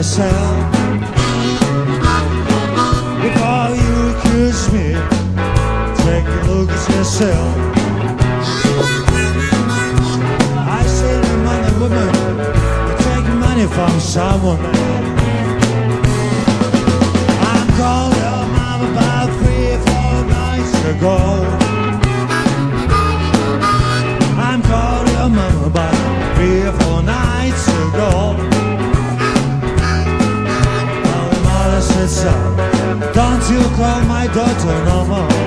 yourself. Before you accuse me, take a look at yourself. I say the money woman, you take money from someone else. I called your mom about 3 or 4 nights ago. I called your mom about 3 or 4 nights ago. Well, the mother said, son, don't you call my daughter no more.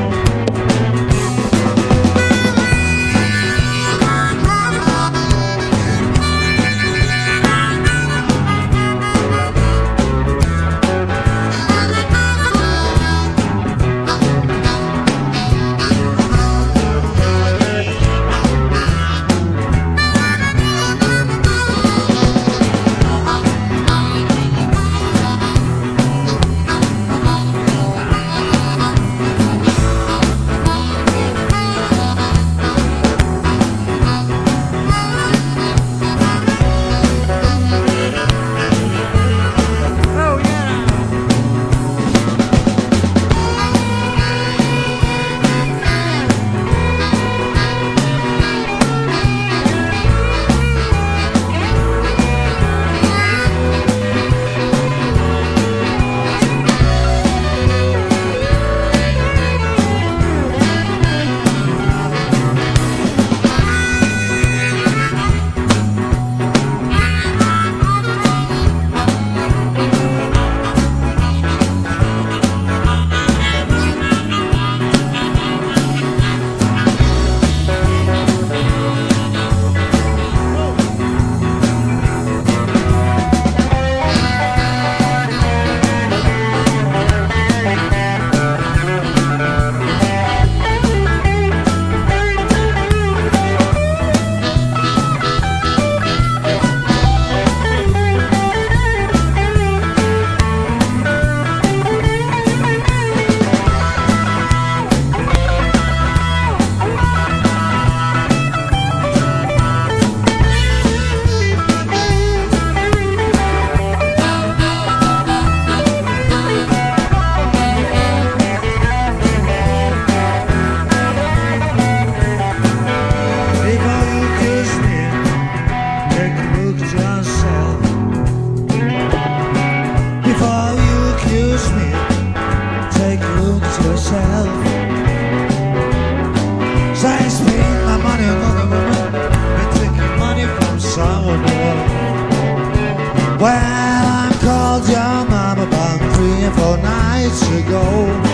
Well, I called your mom about 3 or 4 nights ago.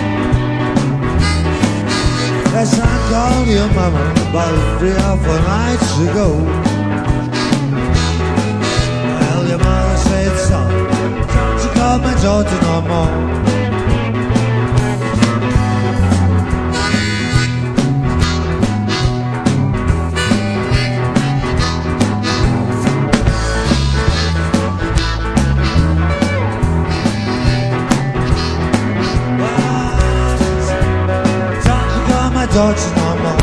Yes, I called your mama about 3 or 4 nights ago. Well, your mother said, son, don't you call my daughter no more. Daughter no more.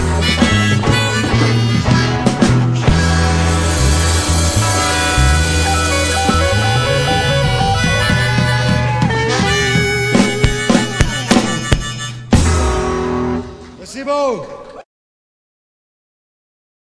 Merci beaucoup.